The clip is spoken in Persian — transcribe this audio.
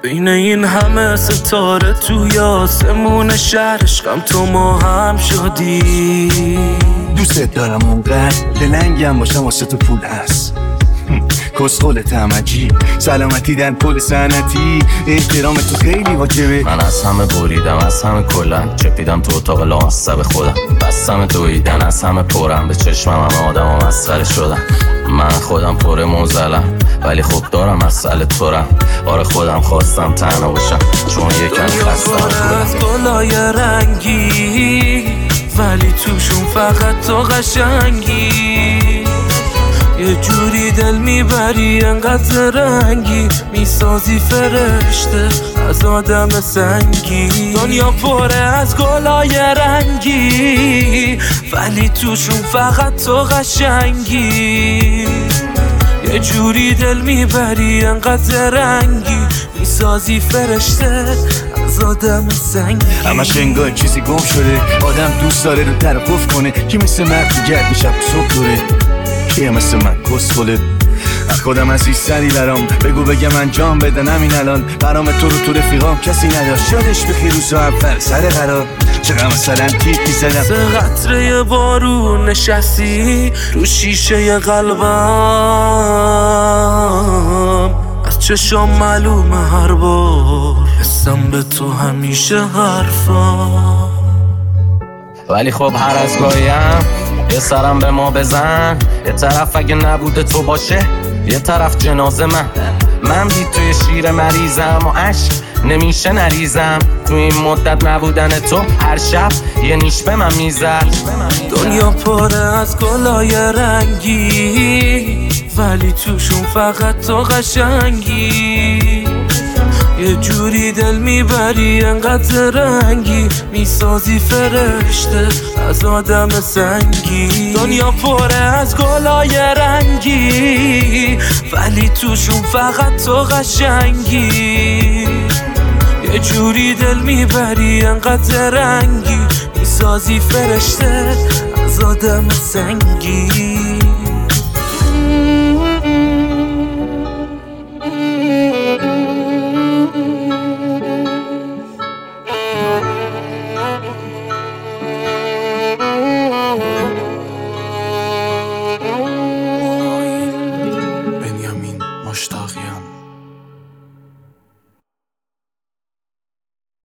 بین این همه ستاره توی آسمون شهر عشقم تو ما هم شدی. دوست دارم اونقدر دلنگم باشم واسه تو پول هست کسخول تمجی سلامتی در پل سنتی احترام تو خیلی واجبه. من از همه بریدم از همه کلن چپیدم تو اتاق لامصب خودم بستم دویدن از همه پرم به چشمم همه آدم ها مسخره شدن. من خودم پر موزلم ولی خوب دارم مسئله تورم. آره خودم خواستم تنها باشم چون یکم خستم از گلای رنگی ولی توشون فقط تو قشنگی. یه جوری دل میبری انقدر رنگی میسازی فرشته از آدم سنگی. دنیا پره از گلای رنگی ولی توشون فقط تو قشنگی. یه جوری دل میبری انقدر رنگی میسازی فرشته از آدم سنگی. همش انگار چیزی گم شده آدم دوست داره رو در قفل کنه کی مثل مرد گرد میشم صبح دوره کیه مثل من کسخوله. خودم از سری برام بگو بگم انجام بدن همین الان برام تو رو تو رفیقام کسی نداشت یادش بخیر روز اول سر قرار چقدر مثلا تیکی زدم. سه قطره بارون نشستی رو شیشه قلبم از چشام معلومه هر بار حسم به تو همیشه حرفم. ولی خب هر از گاهیم یه سرم به ما بزن یه طرف اگه نبوده تو باشه یه طرف جنازه من بی توی شیر مریضم و عشق نمیشه نریزم تو این مدت نبودن تو هر شب یه نیش به من میزد. دنیا پره از گلای رنگی ولی توشون فقط تو قشنگی. یه جوری دل میبری انقدر رنگی میسازی فرشته از آدم سنگی. دنیا پره از گلای رنگی ولی توشون فقط تو قشنگی. یه جوری دل میبری انقدر رنگی میسازی فرشته از آدم سنگی.